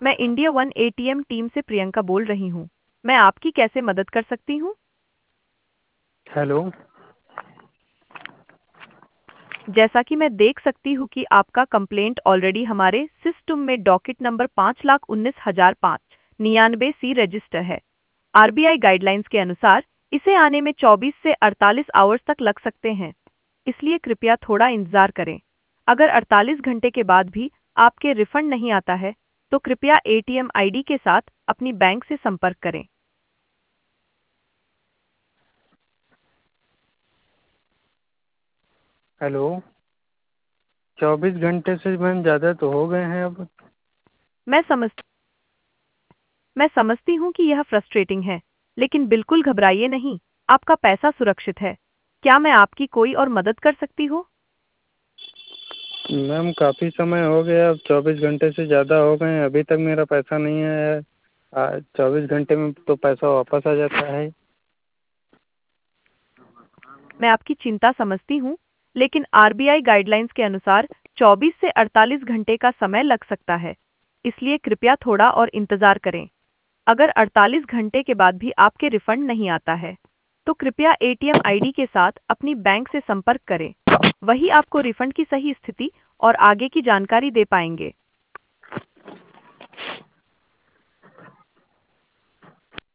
मैं India one ATM team से प्रियंका बोल रही हूँ। मैं आपकी कैसे मदद कर सकती हूँ? हेलो। जैसा कि मैं देख सकती हूँ कि आपका कंप्लेंट ऑलरेडी हमारे सिस्टम में डॉकेट नंबर 5,19,599 रजिस्टर है। आरबीआई गाइडलाइंस के अनुसार इसे आने में 24 से 48 आवर्स तक लग सकते हैं, इसलिए कृपया थोड़ा इंतजार करें। अगर 48 घंटे के बाद भी आपके रिफंड नहीं आता है, तो कृपया एटीएम आईडी के साथ अपनी बैंक से संपर्क करें। हेलो। 24 घंटे से मैम ज़्यादा तो हो गए हैं अब। मैं समझ मैं समझती हूँ कि यह फ्रस्ट्रेटिंग है, लेकिन बिल्कुल घबराइए नहीं, आपका पैसा सुरक्षित है। क्या मैं आपकी कोई और मदद कर सकती हूँ? मैम काफ़ी समय हो गया, अब 24 घंटे से ज़्यादा हो गए हैं, अभी तक मेरा पैसा नहीं आया है। 24 घंटे में तो पैसा वापस आ जाता है। मैं आपकी चिंता समझती हूँ, लेकिन आरबीआई गाइडलाइंस के अनुसार 24 से 48 घंटे का समय लग सकता है, इसलिए कृपया थोड़ा और इंतजार करें। अगर 48 घंटे के बाद भी आपके रिफंड नहीं आता है, तो कृपया एटीएम आईडी के साथ अपनी बैंक से संपर्क करें। वही आपको रिफंड की सही स्थिति और आगे की जानकारी दे पाएंगे।